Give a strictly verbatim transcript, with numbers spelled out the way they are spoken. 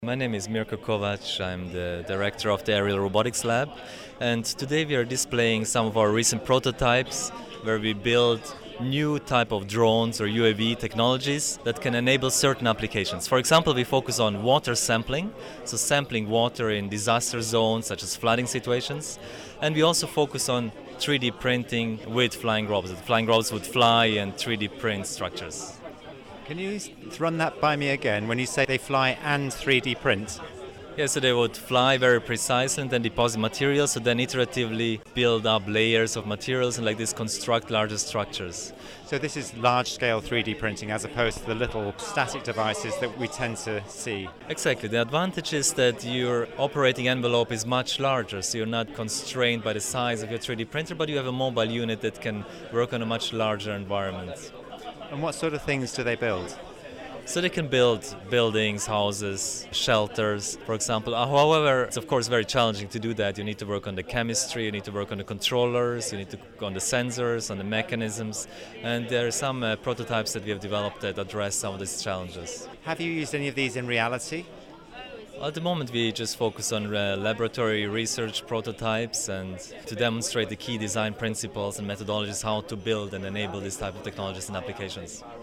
My name is Mirko Kovac, I'm the director of the Aerial Robotics Lab, and today we are displaying some of our recent prototypes where we build new type of drones or U A V technologies that can enable certain applications. For example, we focus on water sampling, so sampling water in disaster zones such as flooding situations, and we also focus on three D printing with flying robots. Flying robots would fly and three D print structures. Can you run that by me again when you say they fly and three D print? Yeah, so they would fly very precisely and then deposit materials, so then iteratively build up layers of materials and like this construct larger structures. So this is large-scale three D printing as opposed to the little static devices that we tend to see. Exactly. The advantage is that your operating envelope is much larger, so you're not constrained by the size of your three D printer, but you have a mobile unit that can work on a much larger environment. And what sort of things do they build? So they can build buildings, houses, shelters, for example. However, it's of course very challenging to do that. You need to work on the chemistry, you need to work on the controllers, you need to work on the sensors, on the mechanisms. And there are some uh, prototypes that we have developed that address some of these challenges. Have you used any of these in reality? At the moment, we just focus on uh, laboratory research prototypes and to demonstrate the key design principles and methodologies how to build and enable this type of technologies and applications.